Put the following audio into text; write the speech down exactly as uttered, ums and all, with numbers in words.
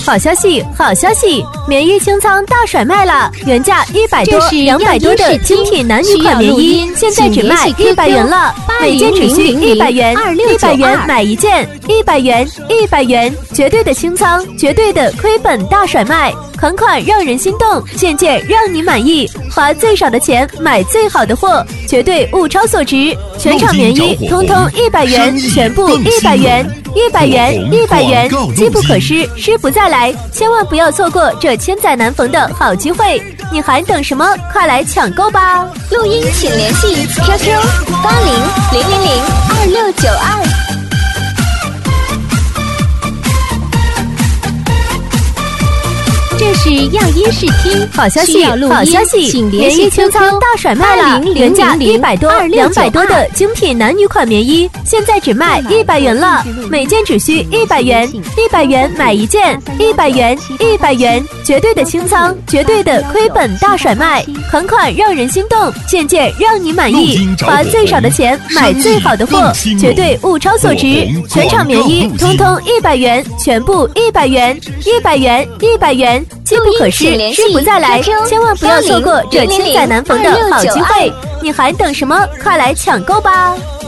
好消息，好消息！棉衣清仓大甩卖了，原价一百多、两百多的精品男女款棉衣，现在只卖一百元了，每件只需一百元，一百元买一件，一百元，一百元，绝对的清仓，绝对的亏本大甩卖，款款让人心动，件件让你满意，花最少的钱买最好的货，绝对物超所值。全场棉衣通通一百元，全部一百元。一百元，一百元，机不可失，失不再来，千万不要错过这千载难逢的好机会！你还等什么？快来抢购吧！ 录音请联系 Q Q 八零零零零二六九二。这是样衣试听， 好消息，好消息！棉衣清仓大甩卖了，原价一百多、两百多的精品男女款棉衣，现在只卖一百元了，每件只需一百元，一百元买一件，一百元，一百元，绝对的清仓，绝对的亏本大甩卖，款款让人心动，件件让你满意，花最少的钱买最好的货，绝对物超所值。全场棉衣通通一百元，全部一百元，一百元，一百元。机不可失，失不再来，千万不要错过这千载难逢的好机会！你还等什么？快来抢购吧！